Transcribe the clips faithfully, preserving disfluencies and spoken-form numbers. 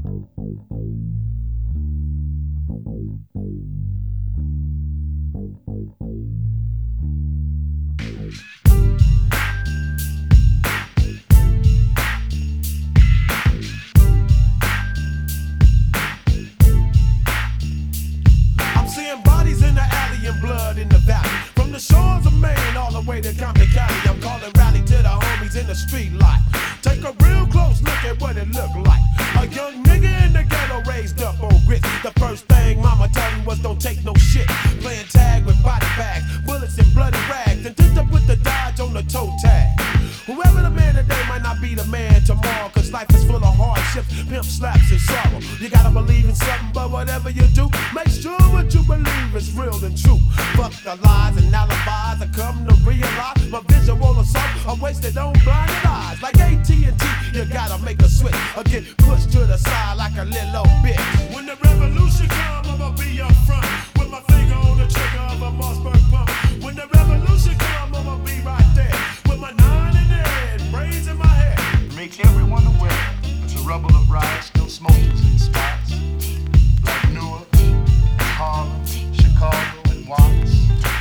Seeing bodies in the alley and blood in the valley. From the shores of Maine all the way to Compton County, I'm calling rally to the homies in the street lot. Take a real close look at what it look like. A young nigga in the ghetto raised up on grits. The first thing mama told me was don't take no shit. Playing tag with body bags, bullets and bloody rags, and tipped up with the Dodge on the toe tag. Whoever the man today might not be the man tomorrow, cause life is full of hardships, pimp slaps and sorrow. You gotta believe in something, but whatever you do, make sure what you believe is real and true. Fuck the lies and alibis, I come to realize my visual assault are wasted on blinded eyes. Like A T and T, you gotta make a switch or get pushed to the side like a little bitch. When the revolution come, I'ma be up front with my finger on the trigger of a Mossberg pump. When the revolution come, I'ma be right there with my nine in the head, braids in my hair. Make everyone aware it's a rubble of riots, still smokers in spots like Newark, Harlem, Chicago, and Watts.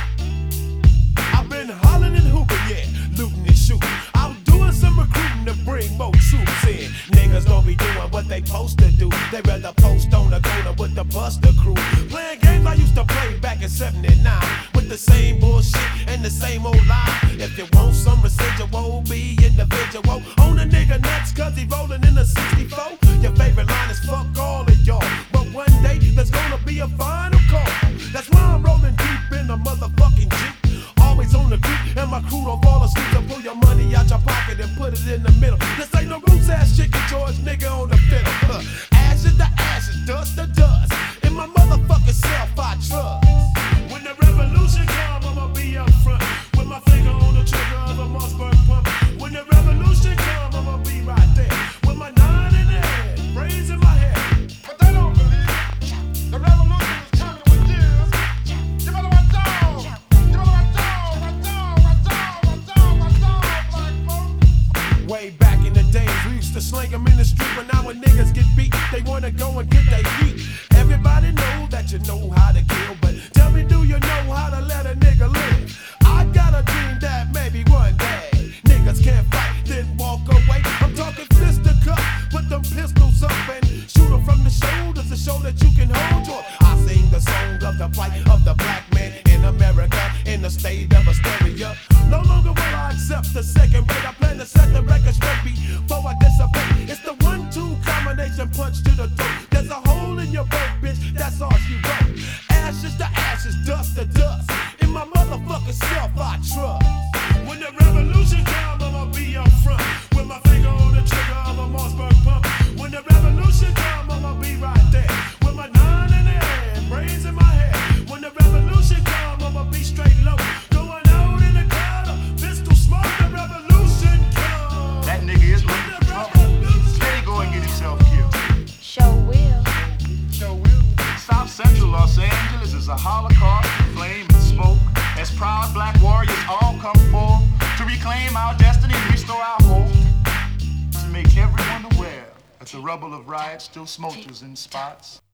I've been hollering and hooping, yeah, looting and shooting. I'm doing some recruiting to bring more troops in. Niggas don't be doing what they supposed to do. They rather post on the corner with the Buster crew. Playing games I used to play back in seventy-nine with the same bullshit and the same old lie. If you want some residual, be individual. On a nigga nuts cause he rolling in a sixty-four. Your favorite line is fuck all of y'all. But one day there's gonna be a final call. That's why I'm rolling deep in the motherfucking Jeep. Always on the creek and my crew don't fall asleep. So pull your money out your pocket and put it in the middle. This ain't no roots ass chicken George nigga on the fiddle. Huh. Ashes to ashes, dust to dust. In my motherfucking self I trust. When the revolution come, I'ma be up front with my finger on the trigger of a Mossberg pump. When the revolution come, I'ma be right there with my nine in the head, braids in my hair. But they don't believe the revolution is coming with this. You better watch out! You better watch out! Watch out! Watch out! Watch out! Watch out, black folks! Way back in the days, we used to slang them in the street. But now when niggas get beat, they wanna go and get their feet. Everybody know that you know how to kill, but tell me, do you know how to let a nigga live? I got a dream that maybe one day niggas can't fight, then walk away. I'm talking fist to cup, put them pistols up and shoot them from the shoulders to show that you can hold your. I sing the song of the plight of the black man in America, in the state of hysteria. No longer will I accept the second rate. I plan to set the record straight before I dissipate. It's the one-two combination punch to the throat. There's a hole in your boat, bitch, that's all she wrote. Ashes to ashes, dust to dust. In my motherfucking self I trust. When the revolution come, I'ma be up front with my finger on the trigger of a Mossberg pump. When the revolution come, I'ma be right there with my nine in the head, braids in my hair. When the revolution come, I'ma be straight low, going out in the crowd, pistol smoke. The revolution come. That nigga is ready for trouble. Steady go and get himself killed. Sure will. Sure will. South Central Los Angeles is a holocaust of flame and smoke as proud black warriors all come forth to reclaim our destiny and restore our hope. To make everyone aware that the rubble of riots still smolders in spots